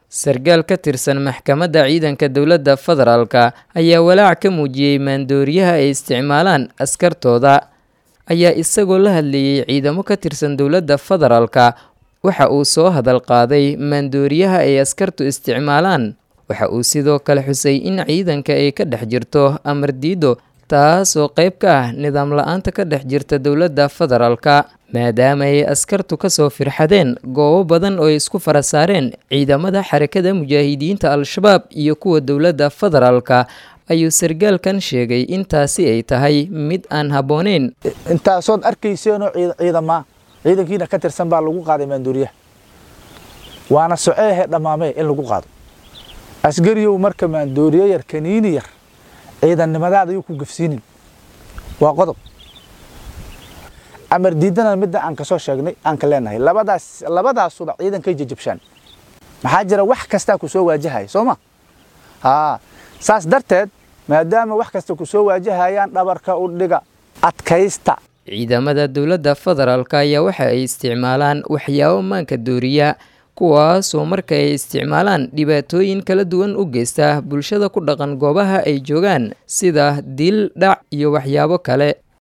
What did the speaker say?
sargaal ka tirsan maxkamadda ciidanka dowladda federaalka ayaa walaac ka muujiyey maandooriyaha ay isticmaalaan askartooda ayaa isagoo la hadlayay ciidamo ka tirsan dowladda federaalka waxa uu soo hadal qaaday maandooriyaha ay askartu isticmaalaan. Waxa uu sidoo kale xusay in ciidanka ay ka dhex jirto amar diido taasoo qayb ka ah nidaam la-aanta ka dhex jirta dowladda federaalka maadaama ay askartu ka soo firxadeen goobo badan oo ay isku fara saareen ciidamada xarakada mujaahidiinta al-shabaab iyo kuwa dowladda federaalka. Ayuu sargaalkan sheegay in taasi ay tahay mid aan habbooneyn. Intaasood arkayseenoo ciidankiina ka tirsan baa lagu qaaday maandooriyaha waana soceehe dhammaamee in lagu qaado asgariyow marka maandooriye yar kaniini yar ciidannimadaada ayuu ku gafsiinin waa qodob. amar diidana midda aan ka soo sheegnay aan ka leenahay labadaasuba ciidankay jajabshaan maxaa jira wax kasta ku soo waajahay sooma saas darteed maadaama wax kasta ku soo waajahayaan dhabarka u dhiga adkaysta. Ciidamada dowladda federaalka ayaa waxa ay isticmaalaan waxyaabo maanka dooriya kuwaasoo marka ay isticmaalaan dhibaatooyin kala duwan u geysta bulshada ku dhaqan goobaha ay joogaan sida dil, dhac iyo waxyaabo kale.